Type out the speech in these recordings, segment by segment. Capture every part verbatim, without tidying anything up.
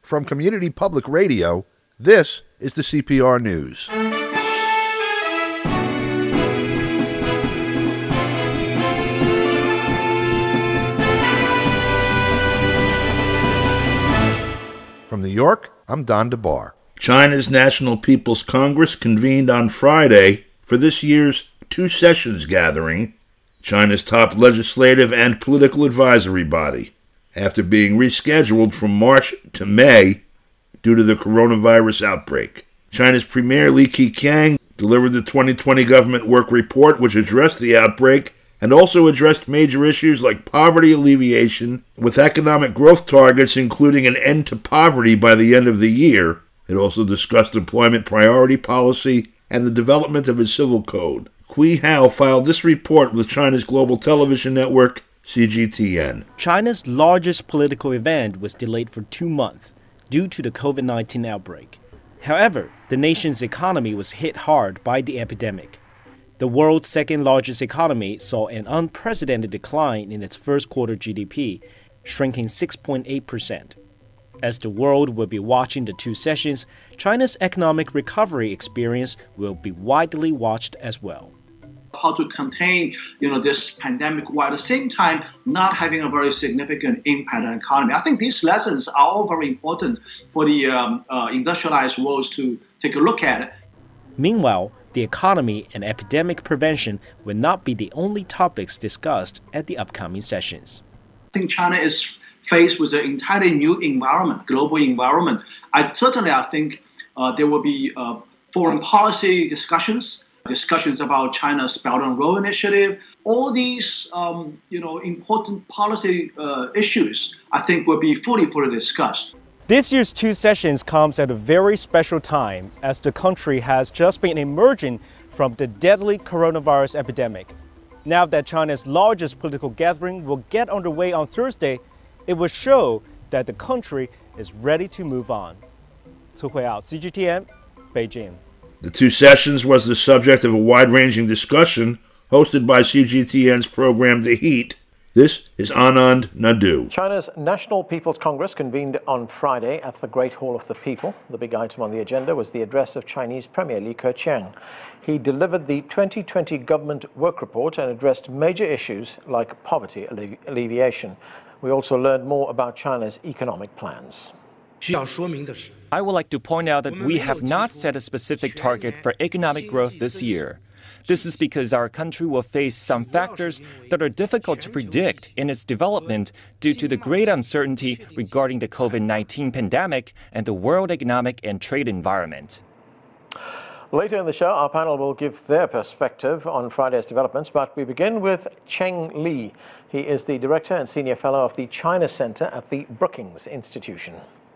From Community Public Radio, this is the C P R News. From New York, I'm Don DeBar. China's National People's Congress convened on Friday for this year's Two Sessions gathering, China's top legislative and political advisory body, after being rescheduled from March to May due to the coronavirus outbreak. China's Premier Li Keqiang delivered the twenty twenty government work report, which addressed the outbreak and also addressed major issues like poverty alleviation, with economic growth targets including an end to poverty by the end of the year. It also discussed employment priority policy and the development of a civil code. Hui Hao filed this report with China's global television network, C G T N. China's largest political event was delayed for two months due to the covid nineteen outbreak. However, the nation's economy was hit hard by the epidemic. The world's second largest economy saw an unprecedented decline in its first quarter G D P, shrinking six point eight percent. As the world will be watching the two sessions, China's economic recovery experience will be widely watched as well. How to contain, you know, this pandemic while at the same time not having a very significant impact on the economy. I think these lessons are all very important for the um, uh, industrialized world to take a look at. Meanwhile, the economy and epidemic prevention will not be the only topics discussed at the upcoming sessions. I think China is faced with an entirely new environment, global environment. I certainly, I think uh, there will be uh, foreign policy discussions, discussions about China's Belt and Road Initiative. All these, um, you know, important policy uh, issues, I think, will be fully, fully discussed. This year's two sessions comes at a very special time as the country has just been emerging from the deadly coronavirus epidemic. Now that China's largest political gathering will get underway on Thursday, it will show that the country is ready to move on. Cu Huiao, C G T N, Beijing. The two sessions was the subject of a wide-ranging discussion hosted by C G T N's program The Heat. This is Anand Nadu. China's National People's Congress convened on Friday at the Great Hall of the People. The big item on the agenda was the address of Chinese Premier Li Keqiang. He delivered the twenty twenty government work report and addressed major issues like poverty alle- alleviation. We also learned more about China's economic plans. I would like to point out that we have not set a specific target for economic growth this year. This is because our country will face some factors that are difficult to predict in its development due to the great uncertainty regarding the covid nineteen pandemic and the world economic and trade environment. Later in the show, our panel will give their perspective on Friday's developments, but we begin with Cheng Li. He is the Director and Senior Fellow of the China Center at the Brookings Institution.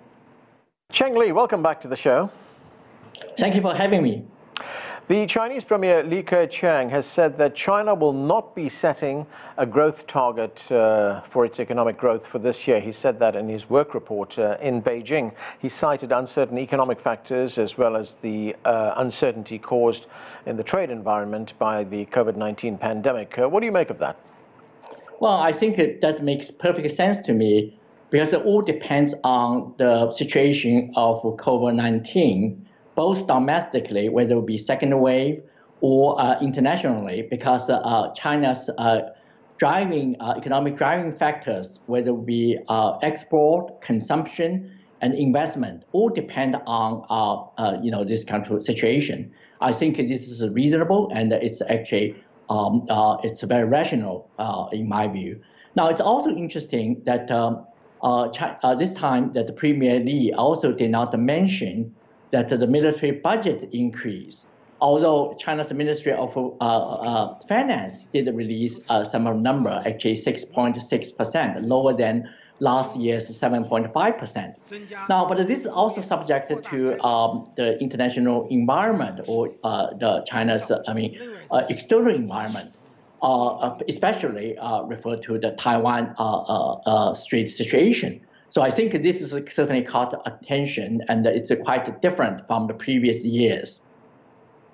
Cheng Li, welcome back to the show. Thank you for having me. The Chinese Premier Li Keqiang has said that China will not be setting a growth target uh, for its economic growth for this year. He said that in his work report uh, in Beijing. He cited uncertain economic factors as well as the uh, uncertainty caused in the trade environment by the covid nineteen pandemic. Uh, what do you make of that? Well, I think that makes perfect sense to me because it all depends on the situation of covid nineteen. Both domestically, whether it be second wave or uh, internationally, because uh, China's uh, driving uh, economic driving factors, whether it be uh, export, consumption, and investment, all depend on uh, uh, you know this kind of situation. I think this is reasonable and it's actually um, uh, it's very rational uh, in my view. Now it's also interesting that um, uh, China, uh, this time that the Premier Li also did not mention that the military budget increase, although China's Ministry of uh, uh, Finance did release uh, some number, actually six point six percent, lower than last year's seven point five percent. Now, but this is also subject to um, the international environment or uh, the China's, uh, I mean, uh, external environment, uh, especially uh, referred to the Taiwan uh, uh, uh, Strait situation. So I think this is certainly caught attention, and it's quite different from the previous years.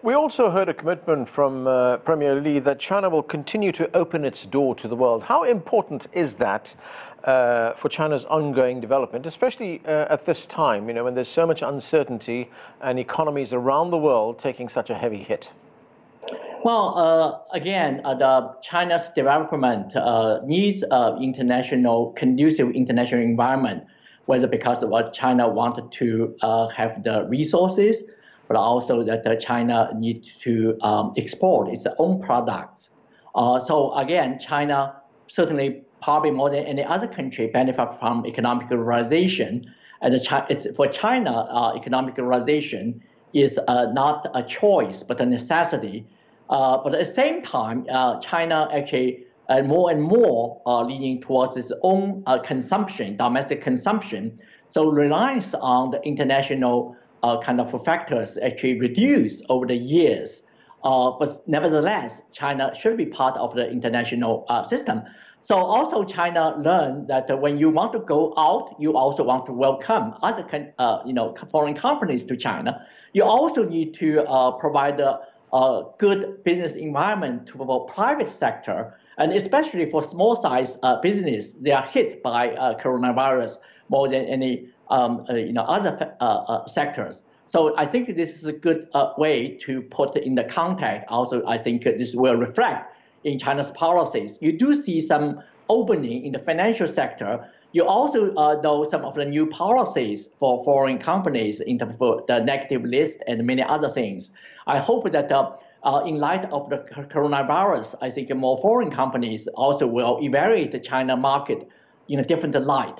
We also heard a commitment from uh, Premier Li that China will continue to open its door to the world. How important is that uh, for China's ongoing development, especially uh, at this time, you know, when there's so much uncertainty and economies around the world taking such a heavy hit? Well, uh, again, uh, the China's development uh, needs uh, international, conducive international environment, whether because of what China wanted to uh, have the resources, but also that uh, China needs to um, export its own products. Uh, so again, China certainly, probably more than any other country, benefit from economic liberalization. And the, it's, for China, uh, economic liberalization is uh, not a choice, but a necessity. Uh, but at the same time, uh, China actually uh, more and more uh, leaning towards its own uh, consumption, domestic consumption. So reliance on the international uh, kind of factors actually reduced over the years. Uh, but nevertheless, China should be part of the international uh, system. So also China learned that uh, when you want to go out, you also want to welcome other uh, you know, foreign companies to China. You also need to uh, provide a, a good business environment to the private sector, and especially for small size uh, business, they are hit by uh, coronavirus more than any um, uh, you know, other uh, uh, sectors. So I think this is a good uh, way to put in the context. Also, I think this will reflect in China's policies. You do see some opening in the financial sector. You also uh, know some of the new policies for foreign companies in terms of the negative list and many other things. I hope that uh, uh, in light of the coronavirus, I think more foreign companies also will evaluate the China market in a different light.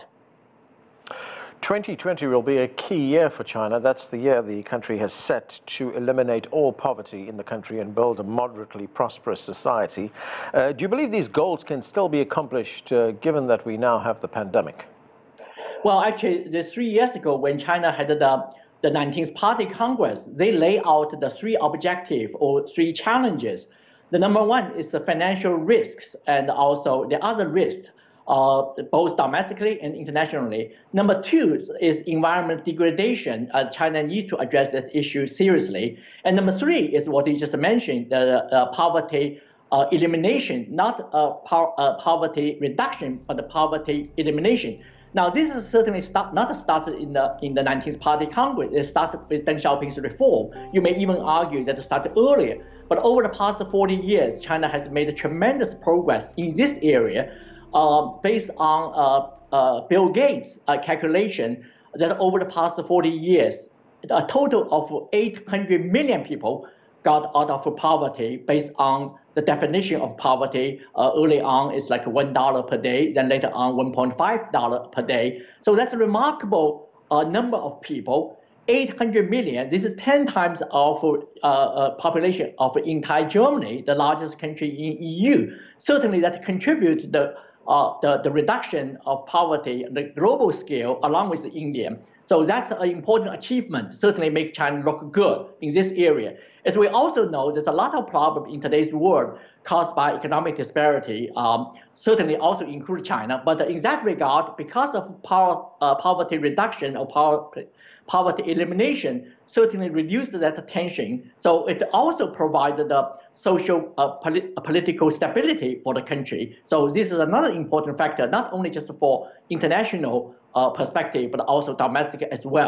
twenty twenty will be a key year for China. That's the year the country has set to eliminate all poverty in the country and build a moderately prosperous society. Uh, do you believe these goals can still be accomplished uh, given that we now have the pandemic? Well, actually, this three years ago when China had the, the nineteenth Party Congress, they laid out the three objectives or three challenges. The number one is the financial risks and also the other risks. Uh, both domestically and internationally. Number two is environment degradation. Uh, China needs to address that issue seriously. And number three is what you just mentioned, the uh, poverty uh, elimination, not uh, po uh, poverty reduction, but the poverty elimination. Now, this is certainly start, not started in the in the nineteenth Party Congress. It started with Deng Xiaoping's reform. You may even argue that it started earlier. But over the past forty years, China has made tremendous progress in this area. Uh, based on uh, uh, Bill Gates' uh, calculation that over the past forty years, a total of eight hundred million people got out of poverty based on the definition of poverty. Uh, early on, it's like one dollar per day, then later on, one point five dollars per day. So that's a remarkable uh, number of people, eight hundred million. This is ten times of uh, uh, population of entire Germany, the largest country in E U. Certainly that contributes to the Uh, the, the reduction of poverty on the global scale along with India. So that's an important achievement, certainly make China look good in this area. As we also know, there's a lot of problems in today's world caused by economic disparity, um, certainly also include China. But in that regard, because of power, uh, poverty reduction or power, poverty elimination, certainly reduced that tension. So it also provided the social uh, polit political stability for the country. So this is another important factor, not only just for international uh, perspective, but also domestic as well.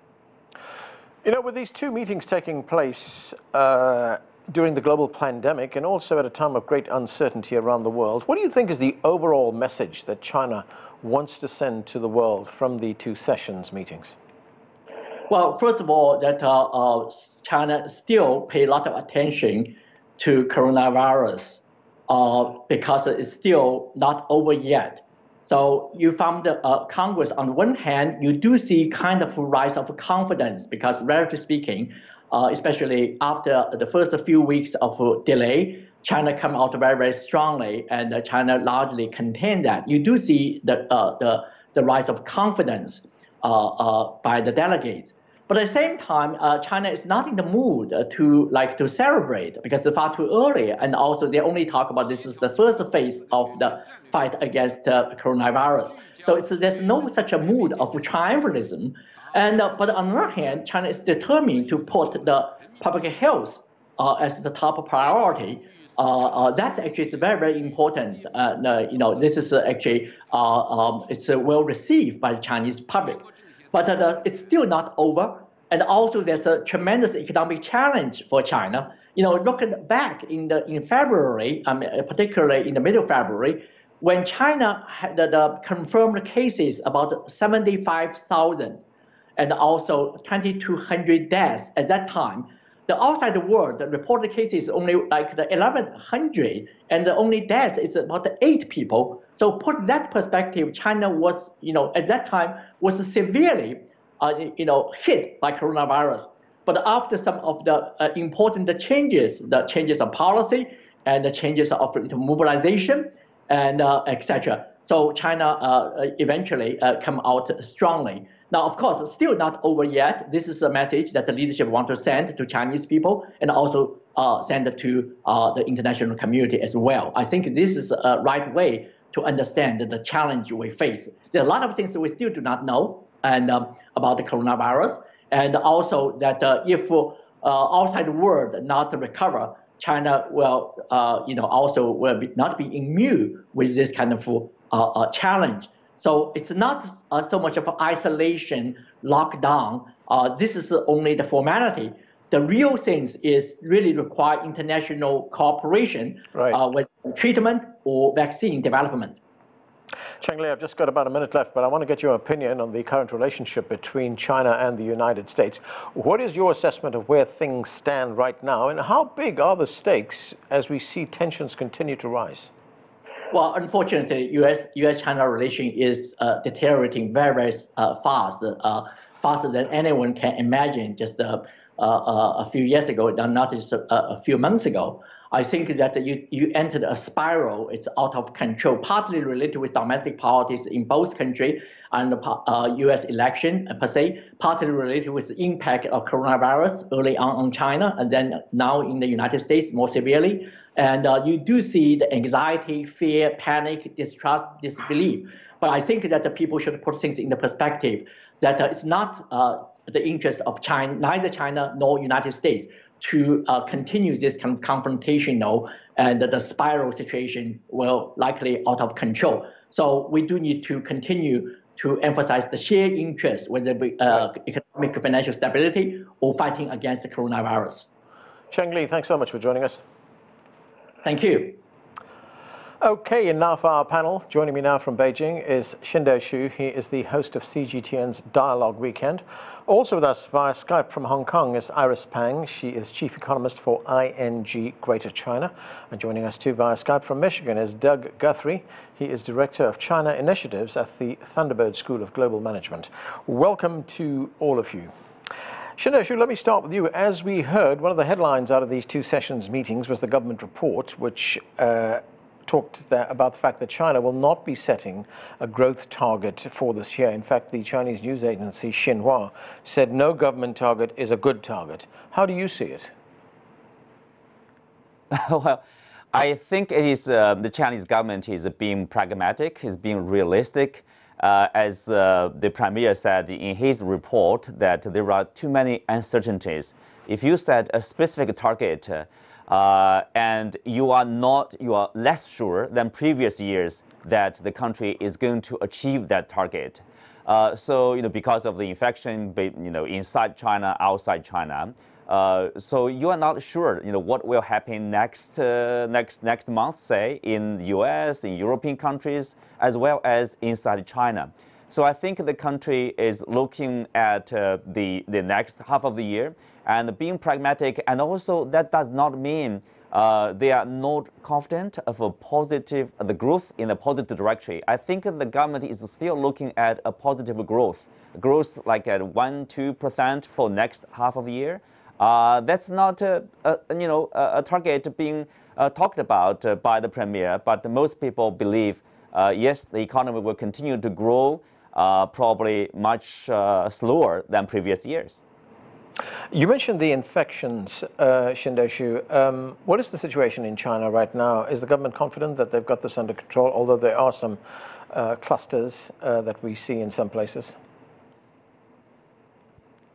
You know, with these two meetings taking place uh, during the global pandemic and also at a time of great uncertainty around the world, what do you think is the overall message that China wants to send to the world from the two sessions meetings? Well, first of all, that uh, uh, China still pay a lot of attention to coronavirus uh, because it's still not over yet. So you found the uh, Congress, on one hand, you do see kind of a rise of confidence because, relatively speaking, uh, especially after the first few weeks of delay, China come out very, very strongly, and uh, China largely contained that. You do see the, uh, the, the rise of confidence Uh, uh, by the delegates. But at the same time, uh, China is not in the mood uh, to like to celebrate because it's far too early. And also they only talk about this is the first phase of the fight against uh, coronavirus. So it's, there's no such a mood of triumphalism. And uh, but on the other hand, China is determined to put the public health uh, as the top priority, uh, uh, that actually is very, very important. Uh, uh, you know, this is uh, actually uh, um, it's uh, well received by the Chinese public, but uh, it's still not over. And also, there's a tremendous economic challenge for China. You know, looking back in the in February, I mean, particularly in the middle of February, when China had the, the confirmed cases about seventy-five thousand, and also twenty-two hundred deaths at that time. The outside world, the reported cases only like the eleven hundred, and the only death is about eight people. So put that perspective, China was, you know, at that time was severely, uh, you know, hit by coronavirus. But after some of the uh, important changes, the changes of policy and the changes of mobilization and uh, et cetera, so China uh, eventually uh, come out strongly. Now, of course, still not over yet. This is a message that the leadership want to send to Chinese people and also uh, send it to uh, the international community as well. I think this is a right way to understand the challenge we face. There are a lot of things that we still do not know and um, about the coronavirus, and also that uh, if uh, outside world not recover, China will, uh, you know, also will be, not be immune with this kind of uh, uh, challenge. So it's not uh, so much of an isolation, lockdown. Uh, this is only the formality. The real things is really require international cooperation right. uh, with treatment or vaccine development. Cheng Li, I've just got about a minute left, but I want to get your opinion on the current relationship between China and the United States. What is your assessment of where things stand right now, and how big are the stakes as we see tensions continue to rise? Well, unfortunately, U S U S China relation is uh, deteriorating very, very uh, fast, uh, faster than anyone can imagine. Just uh, uh, a few years ago, not just a, a few months ago. I think that you, you entered a spiral. It's out of control, partly related with domestic politics in both countries and the uh, U S election per se, partly related with the impact of coronavirus early on on China, and then now in the United States more severely. And uh, you do see the anxiety, fear, panic, distrust, disbelief. But I think that the people should put things in the perspective that uh, it's not uh, the interest of China, neither China nor United States, to uh, continue this kind of confrontational and the spiral situation will likely out of control. So we do need to continue to emphasize the shared interest, whether it be uh, economic financial stability or fighting against the coronavirus. Cheng Li, thanks so much for joining us. Thank you. Okay, and now for our panel. Joining me now from Beijing is Xindo Xu. He is the host of C G T N's Dialogue Weekend. Also with us via Skype from Hong Kong is Iris Pang. She is chief economist for I N G Greater China. And joining us too via Skype from Michigan is Doug Guthrie. He is director of China Initiatives at the Thunderbird School of Global Management. Welcome to all of you. Xindo Xu, let me start with you. As we heard, one of the headlines out of these two sessions meetings was the government report, which uh, talked there about the fact that China will not be setting a growth target for this year. In fact, the Chinese news agency Xinhua said no government target is a good target. How do you see it? Well, I think it is uh, the Chinese government is being pragmatic, is being realistic. Uh, as uh, the Premier said in his report, that there are too many uncertainties. If you set a specific target uh, and you are not, you are less sure than previous years that the country is going to achieve that target. Uh, so, you know, because of the infection, you know, inside China, outside China, uh, so you are not sure, you know, what will happen next, uh, next, next month, say, in the U S, in European countries, as well as inside China. So I think the country is looking at uh, the, the next half of the year and being pragmatic, and also that does not mean uh, they are not confident of a positive, uh, the growth in a positive direction. I think the government is still looking at a positive growth, growth like at one, two percent for next half of the year. Uh, that's not a, a, you know, a, a target being uh, talked about uh, by the Premier, but most people believe, uh, yes, the economy will continue to grow, uh, probably much uh, slower than previous years. You mentioned the infections, uh, Xindo Xu. Um, what is the situation in China right now? Is the government confident that they've got this under control, although there are some uh, clusters uh, that we see in some places?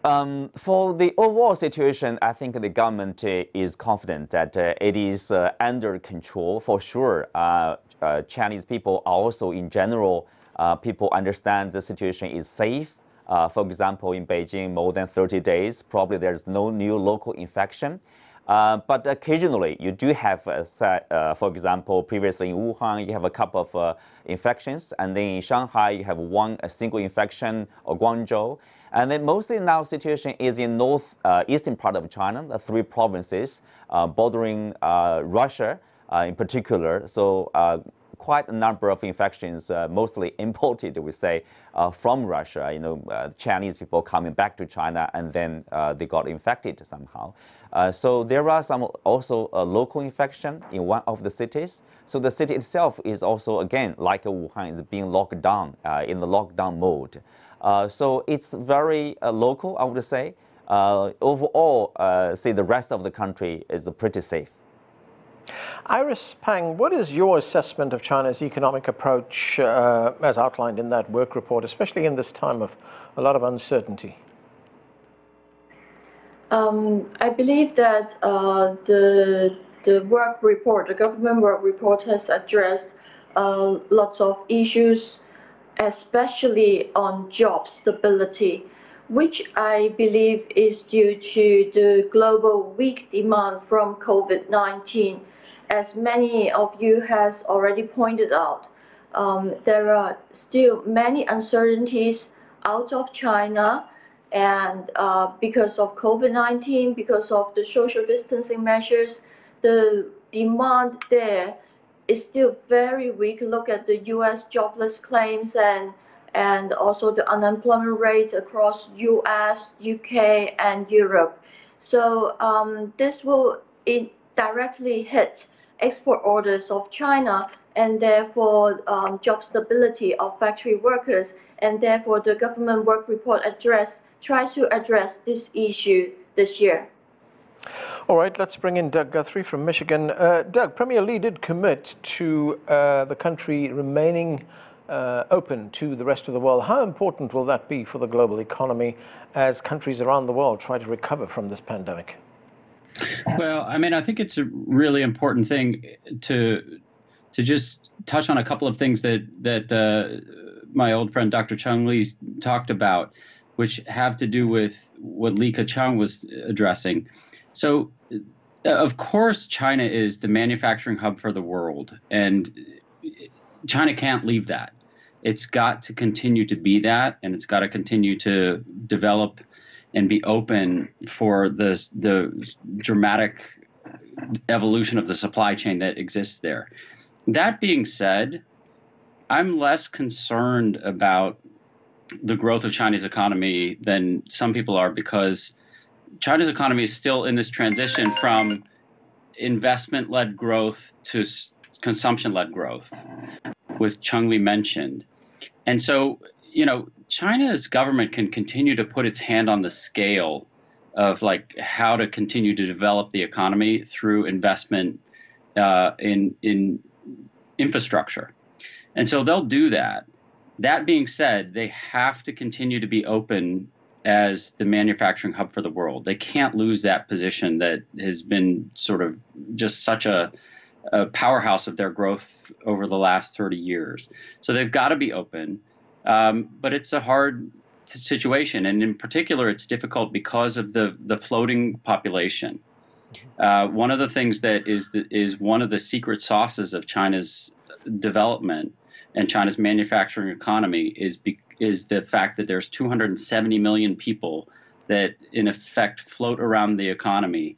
Um, for the overall situation, I think the government uh, is confident that uh, it is uh, under control. For sure, uh, uh, Chinese people are also, in general, uh, people understand the situation is safe. Uh, for example, in Beijing, more than thirty days, probably there's no new local infection. Uh, but occasionally, you do have, uh, uh, for example, previously in Wuhan, you have a couple of uh, infections, and then in Shanghai, you have one a single infection, or Guangzhou. And then mostly now situation is in north uh, eastern part of China, the three provinces uh, bordering uh, Russia uh, in particular. So uh, quite a number of infections, uh, mostly imported, we say, uh, from Russia. You know, uh, Chinese people coming back to China, and then uh, they got infected somehow. Uh, so there are some also a local infection in one of the cities. So the city itself is also, again, like Wuhan, is being locked down uh, in the lockdown mode. Uh, so it's very uh, local, I would say. Uh, overall, uh, say the rest of the country is uh, pretty safe. Iris Pang, what is your assessment of China's economic approach uh, as outlined in that work report, especially in this time of a lot of uncertainty? Um, I believe that uh, the, the work report, the government work report has addressed uh, lots of issues, especially on job stability, which I believe is due to the global weak demand from COVID nineteen. As many of you has already pointed out, um, there are still many uncertainties out of China, and uh, because of COVID nineteen, because of the social distancing measures, the demand there is still very weak. Look at the U S jobless claims and and also the unemployment rates across U S, U K, and Europe. So um, this will it directly hit export orders of China, and therefore um, job stability of factory workers, and therefore the government work report address tries to address this issue this year. All right, let's bring in Doug Guthrie from Michigan. Uh, Doug, Premier Li did commit to uh, the country remaining uh, open to the rest of the world. How important will that be for the global economy as countries around the world try to recover from this pandemic? Well, I mean, I think it's a really important thing to to just touch on a couple of things that that uh, my old friend Doctor Cheng Li talked about, which have to do with what Li Keqiang was addressing. So, of course, China is the manufacturing hub for the world, and China can't leave that. It's got to continue to be that, and it's got to continue to develop and be open for the, the dramatic evolution of the supply chain that exists there. That being said, I'm less concerned about the growth of China's economy than some people are, because China's economy is still in this transition from investment-led growth to consumption-led growth, which Cheng Li mentioned. And so, you know, China's government can continue to put its hand on the scale of like how to continue to develop the economy through investment uh, in in infrastructure. And so they'll do that. That being said, they have to continue to be open as the manufacturing hub for the world. They can't lose that position that has been sort of just such a, a powerhouse of their growth over the last thirty years. So they've got to be open, um, but it's a hard situation. And in particular, it's difficult because of the, the floating population. Uh, one of the things that is, the, is one of the secret sauces of China's development and China's manufacturing economy is be, is the fact that there's two hundred seventy million people that in effect float around the economy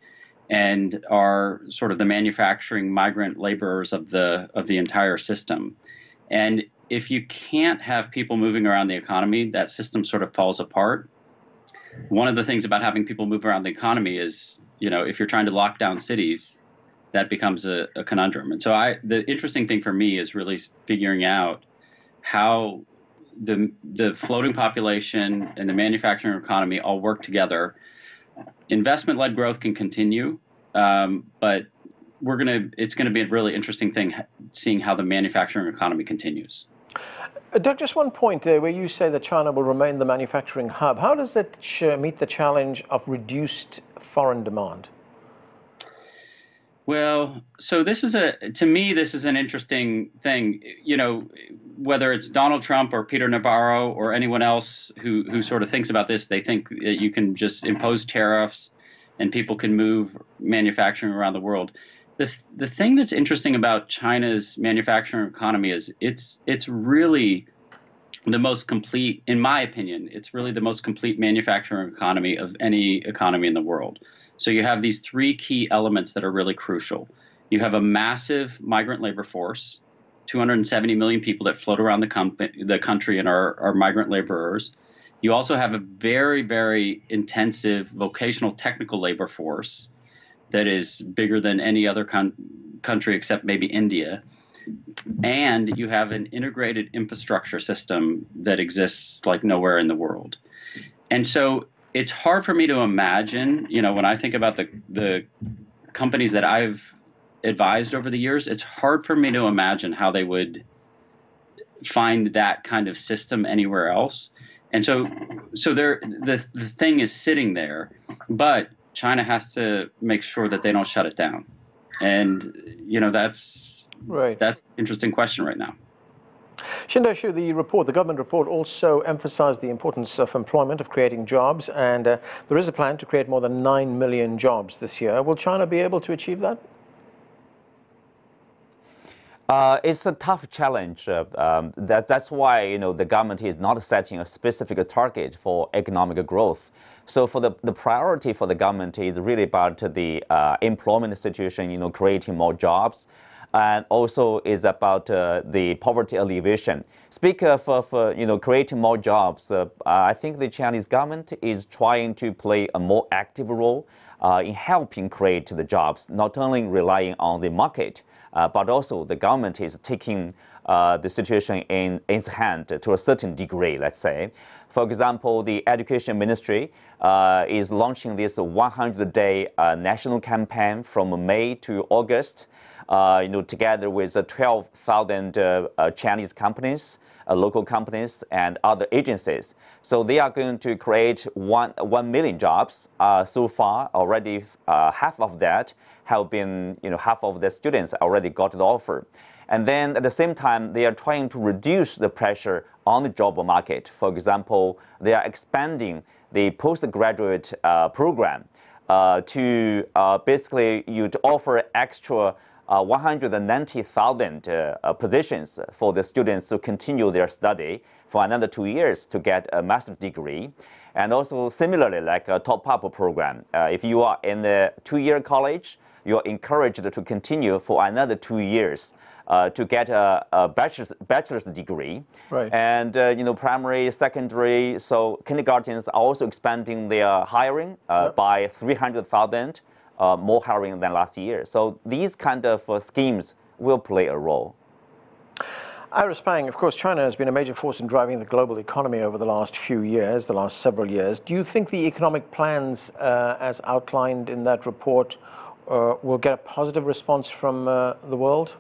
and are sort of the manufacturing migrant laborers of the of the entire system. And if you can't have people moving around the economy, that system sort of falls apart. One of the things about having people move around the economy is, you know, if you're trying to lock down cities, that becomes a, a conundrum. And so I, the interesting thing for me is really figuring out how the the floating population and the manufacturing economy all work together. Investment-led growth can continue, um, but we're gonna it's gonna be a really interesting thing seeing how the manufacturing economy continues. Uh, Doug, just one point there where you say that China will remain the manufacturing hub. How does that ch- meet the challenge of reduced foreign demand? Well, so this is a, to me, this is an interesting thing. You know, whether it's Donald Trump or Peter Navarro or anyone else who, who sort of thinks about this, they think that you can just impose tariffs and people can move manufacturing around the world. The, the thing that's interesting about China's manufacturing economy is it's it's really the most complete, in my opinion, it's really the most complete manufacturing economy of any economy in the world. So you have these three key elements that are really crucial. You have a massive migrant labor force, two hundred seventy million people that float around the, com- the country and are, are migrant laborers. You also have a very, very intensive vocational technical labor force that is bigger than any other con- country except maybe India. And you have an integrated infrastructure system that exists like nowhere in the world. And so it's hard for me to imagine, you know, when I think about the the companies that I've advised over the years, it's hard for me to imagine how they would find that kind of system anywhere else. And so so there the, the thing is sitting there, but China has to make sure that they don't shut it down. And, you know, that's right. That's an interesting question right now. Xindo Xu, the report, the government report also emphasized the importance of employment, of creating jobs, and uh, there is a plan to create more than nine million jobs this year. Will China be able to achieve that? Uh, it's a tough challenge. Uh, um, that, that's why, you know, the government is not setting a specific target for economic growth. So for the, the priority for the government is really about the uh, employment situation, you know, creating more jobs, and also is about uh, the poverty alleviation. Speak of, of uh, you know, creating more jobs, uh, I think the Chinese government is trying to play a more active role uh, in helping create the jobs, not only relying on the market, uh, but also the government is taking uh, the situation in its hand to a certain degree, let's say. For example, the Education Ministry uh, is launching this one hundred day uh, national campaign from May to August, uh, you know, together with uh, twelve thousand uh, uh, Chinese companies, uh, local companies, and other agencies. So they are going to create one, one million jobs. Uh, so far, already uh, half of that have been, you know, half of the students already got the offer. And then at the same time, they are trying to reduce the pressure on the job market. For example, they are expanding the postgraduate uh, program uh, to uh, basically you to offer extra uh, one hundred ninety thousand uh, uh, positions for the students to continue their study for another two years to get a master's degree. And also similarly, like a top-up program. Uh, if you are in the two-year college, you are encouraged to continue for another two years. Uh, to get a, a bachelor's, bachelor's degree. Right. And, uh, you know, primary, secondary, so kindergartens are also expanding their hiring uh, yep. by three hundred thousand, uh, more hiring than last year. So these kind of uh, schemes will play a role. Iris Pang, of course, China has been a major force in driving the global economy over the last few years, the last several years. Do you think the economic plans, uh, as outlined in that report, uh, will get a positive response from uh, the world?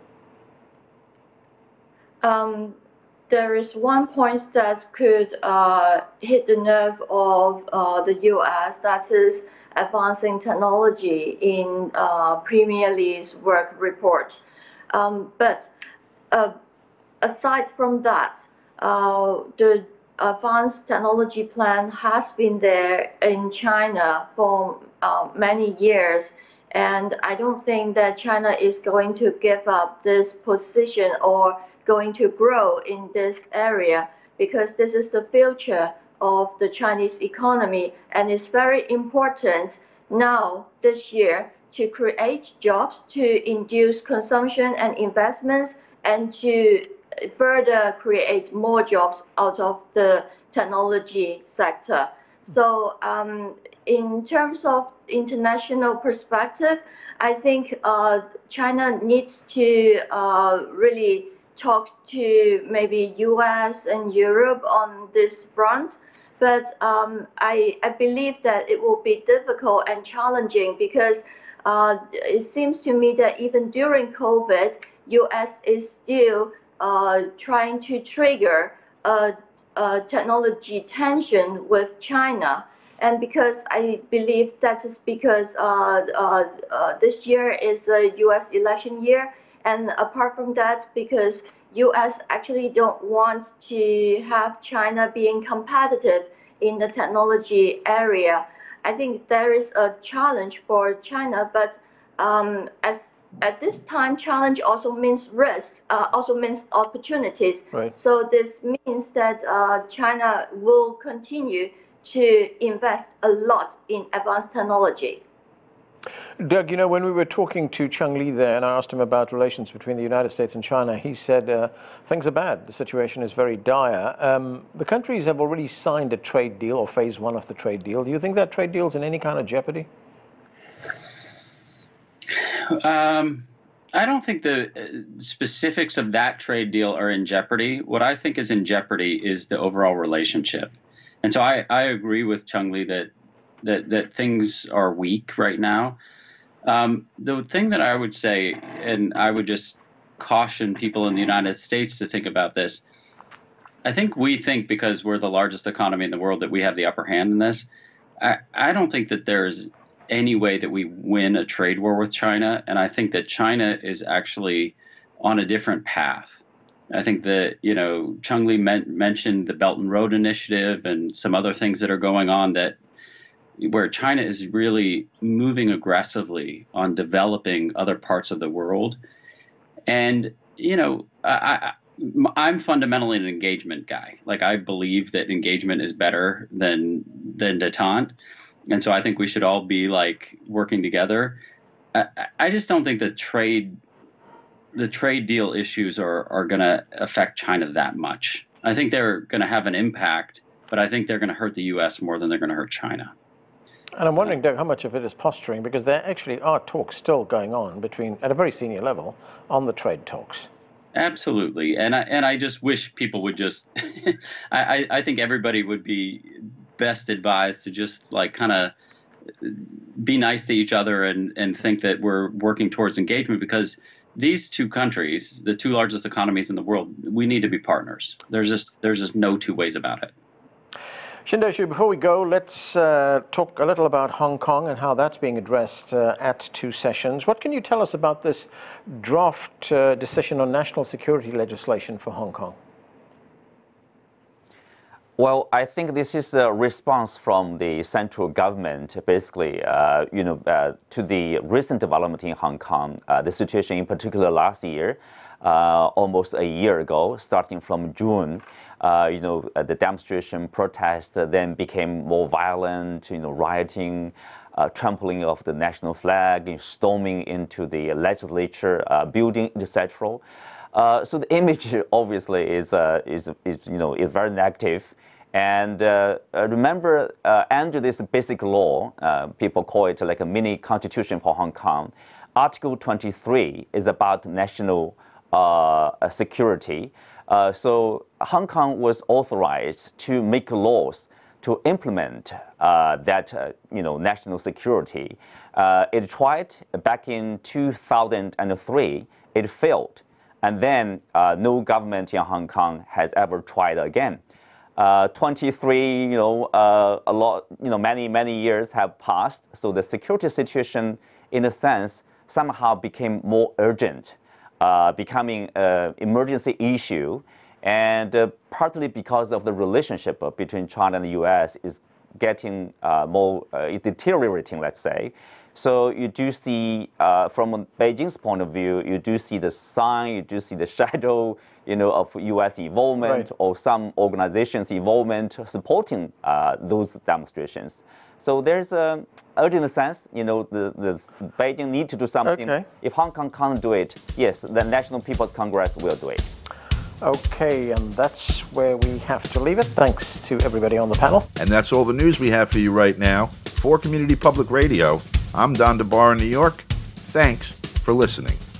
Um, there is one point that could uh, hit the nerve of uh, the U S, that is advancing technology in uh, Premier Lee's work report. Um, but uh, aside from that, uh, the advanced technology plan has been there in China for uh, many years. And I don't think that China is going to give up this position or going to grow in this area, because this is the future of the Chinese economy, and it's very important now this year to create jobs, to induce consumption and investments, and to further create more jobs out of the technology sector. So um, in terms of international perspective, I think uh, China needs to uh, really talk to maybe U S and Europe on this front, but um, I, I believe that it will be difficult and challenging, because uh, it seems to me that even during COVID, U S is still uh, trying to trigger a, a technology tension with China. And because I believe that is because uh, uh, uh, this year is a U S election year, and apart from that, because U S actually don't want to have China being competitive in the technology area. I think there is a challenge for China, but um, as at this time, challenge also means risk, uh, also means opportunities. Right. So this means that uh, China will continue to invest a lot in advanced technology. Doug, you know, when we were talking to Cheng Li there and I asked him about relations between the United States and China, he said uh, things are bad. The situation is very dire. Um, the countries have already signed a trade deal, or phase one of the trade deal. Do you think that trade deal is in any kind of jeopardy? Um, I don't think the specifics of that trade deal are in jeopardy. What I think is in jeopardy is the overall relationship. And so I, I agree with Cheng Li that, that, that things are weak right now. Um, the thing that I would say, and I would just caution people in the United States to think about this, I think we think because we're the largest economy in the world that we have the upper hand in this. I, I don't think that there's any way that we win a trade war with China. And I think that China is actually on a different path. I think that, you know, Cheng Li men- mentioned the Belt and Road Initiative and some other things that are going on that where China is really moving aggressively on developing other parts of the world. And, you know, I, I, I'm fundamentally an engagement guy. Like, I believe that engagement is better than than detente. And so I think we should all be like working together. I, I just don't think that trade, the trade deal issues are, are going to affect China that much. I think they're going to have an impact, but I think they're going to hurt the U S more than they're going to hurt China. And I'm wondering, Doug, how much of it is posturing, because there actually are talks still going on between, at a very senior level, on the trade talks. Absolutely. And I, and I just wish people would just, I, I think everybody would be best advised to just like kind of be nice to each other and, and think that we're working towards engagement, because these two countries, the two largest economies in the world, we need to be partners. There's just, there's just no two ways about it. Shinde Xu, before we go, let's uh, talk a little about Hong Kong and how that's being addressed uh, at two sessions. What can you tell us about this draft uh, decision on national security legislation for Hong Kong? Well, I think this is a response from the central government, basically, uh, you know, uh, to the recent development in Hong Kong. Uh, the situation in particular last year, uh, almost a year ago, starting from June. Uh, you know, uh, the demonstration protest uh, then became more violent, you know, rioting, uh, trampling of the national flag, you know, storming into the legislature uh, building, et cetera. Uh, so the image obviously is, uh, is, is, you know, is very negative. And uh, uh, remember, uh, under this basic law, uh, people call it like a mini constitution for Hong Kong. Article twenty-three is about national uh, security. Uh, so Hong Kong was authorized to make laws to implement uh, that, uh, you know, national security. Uh, it tried back in two thousand three. It failed, and then uh, no government in Hong Kong has ever tried again. Uh, twenty-three, you know, uh, a lot, you know, many many years have passed. So the security situation, in a sense, somehow became more urgent. Uh, becoming an emergency issue, and uh, partly because of the relationship between China and the U S is getting uh, more uh, deteriorating, let's say. So you do see, uh, from Beijing's point of view, you do see the sign, you do see the shadow, you know, of U S involvement, right, or some organizations' involvement supporting uh, those demonstrations. So there's a urgent sense, you know, the, the Beijing need to do something. Okay. If Hong Kong can't do it, yes, the National People's Congress will do it. Okay, and that's where we have to leave it. Thanks to everybody on the panel. And that's all the news we have for you right now. For Community Public Radio, I'm Don DeBar in New York. Thanks for listening.